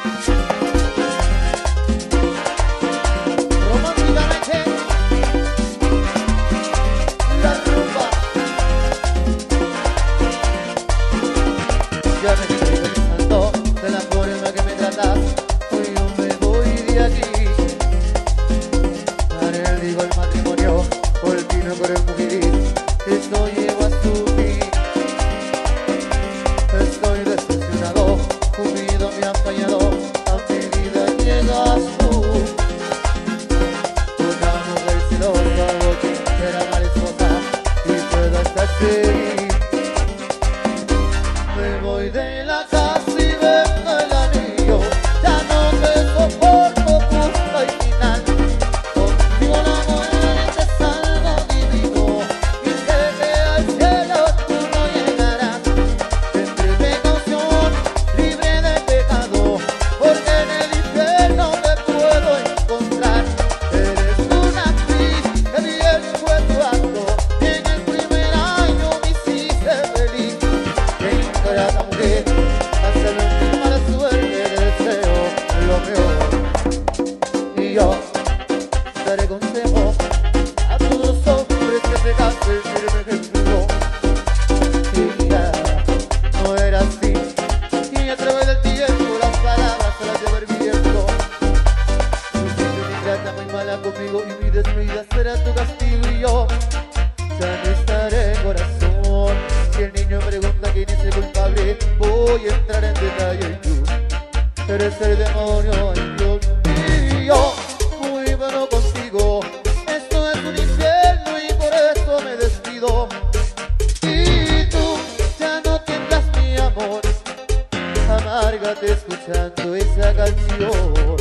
Románticamente, la rumba. Ya me estoy cansando de la forma que me tratas. Hoy yo me voy de aquí. Haré el digo el matrimonio, por ti no por el mujeres. Esto llevo a su fin. Estoy decepcionado, unido me han fallado. A mi vida llegas tú. Una mujer celosa, que será mala esposa y puedo hasta seguir. Me voy de la casa y vendo el anillo. Ya no te soporto, punto y final. Contigo la muerte es algo divino. Y sé que al cielo tú no llegarás. Tendré precaución, libre de pecado, porque en el infierno te puedo encontrar. Eres una actriz, que bien fue tu acto. Y en el primer año me hiciste feliz. Qué ingrata mujer, hace lo mismo a la suerte, deseo lo peor. Y yo daré consejo a todos los hombres que se casen, firme ejemplo. Y ya no era así, y a través del tiempo las palabras se las lleva el viento. Tú siempre me trata muy mala conmigo y mi despedida será tu castigo. Y yo ya no estaré, corazón. Si el niño pregunta quién es el culpable, voy a entrar en detalle. Y tú eres el demonio, ay Dios mío. Muy bueno contigo, esto es un infierno y por eso me despido. Y tú ya no tiendas mi amor, amárgate escuchando esa canción.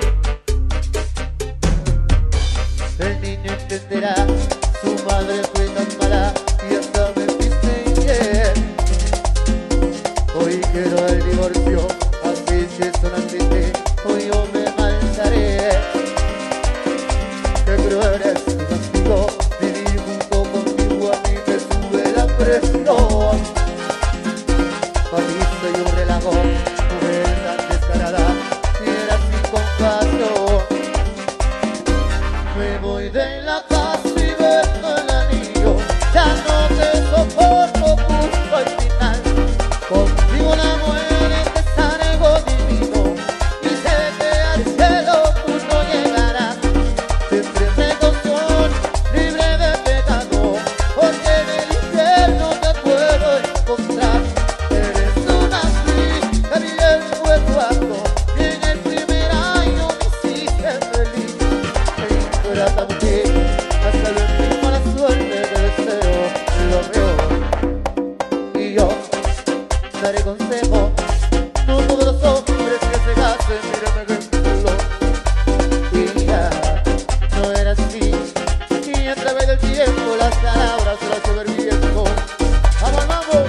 El niño entenderá, su madre fue tan mala y hasta me viste infiel. Hoy quiero el divorcio, así si esto no existe, hoy yo me marcharé. Qué cruel es tu castigo, vivir junto contigo a mí me sube la presión. Para ti soy un relajo, mujer tan descarada, si eras sin compasión. Me voy de la casa y vendo el anillo. Ya no te soporto, punto al final. Contigo la muerte es algo divino. Y sé que al cielo tú no llegarás. Siempre precaución, libre de pecado, porque en el infierno te puedo encontrar. Eres una actriz, que bien fue tu acto, y en el primer año me hiciste feliz. Ingrata mujer, hasta lo mismo a la suerte te deseo lo peor. Y yo daré consejo, no todos los hombres que se casen, mírame ejemplo. Y ya no era así, y a través del tiempo las palabras se las lleva el viento. ¡Vamos, vamos!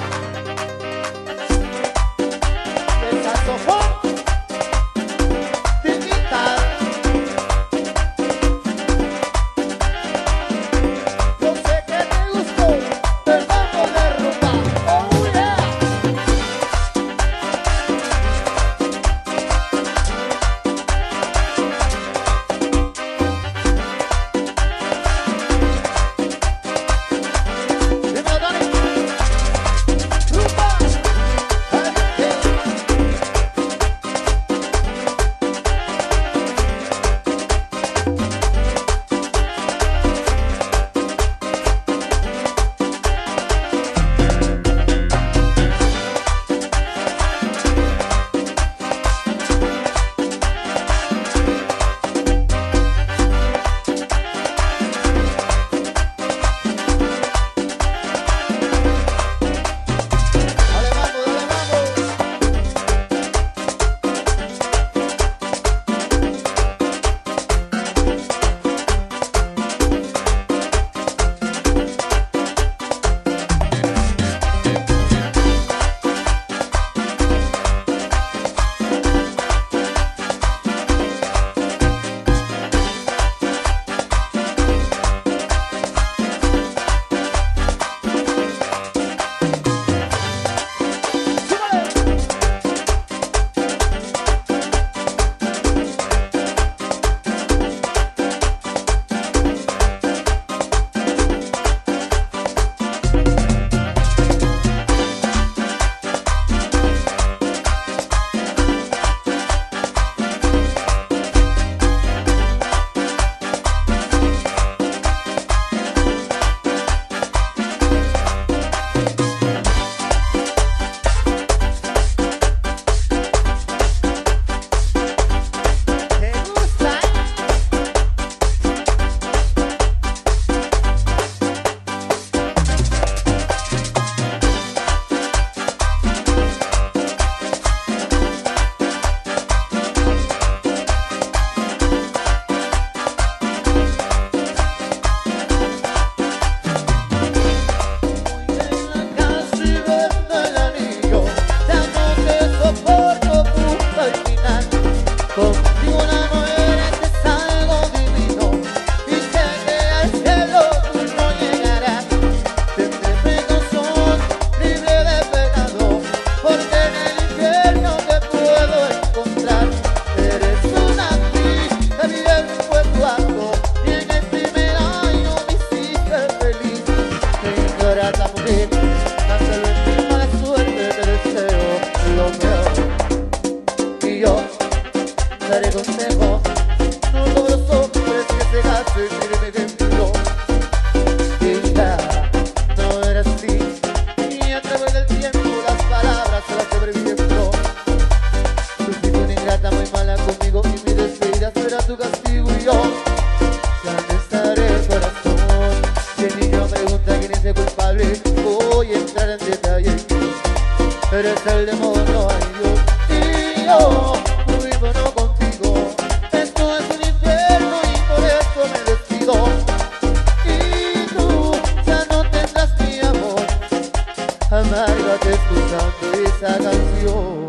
¡Desasofón! ¡Tiquita! Yo sé que te gustó, pero vamos de rumba. ¡Oh, yeah! eres el demonio, ay Dios. Y yo vivo no contigo, esto es un infierno y por eso me despido. Y tú ya no tendrás mi amor, amárgate escuchando esa canción.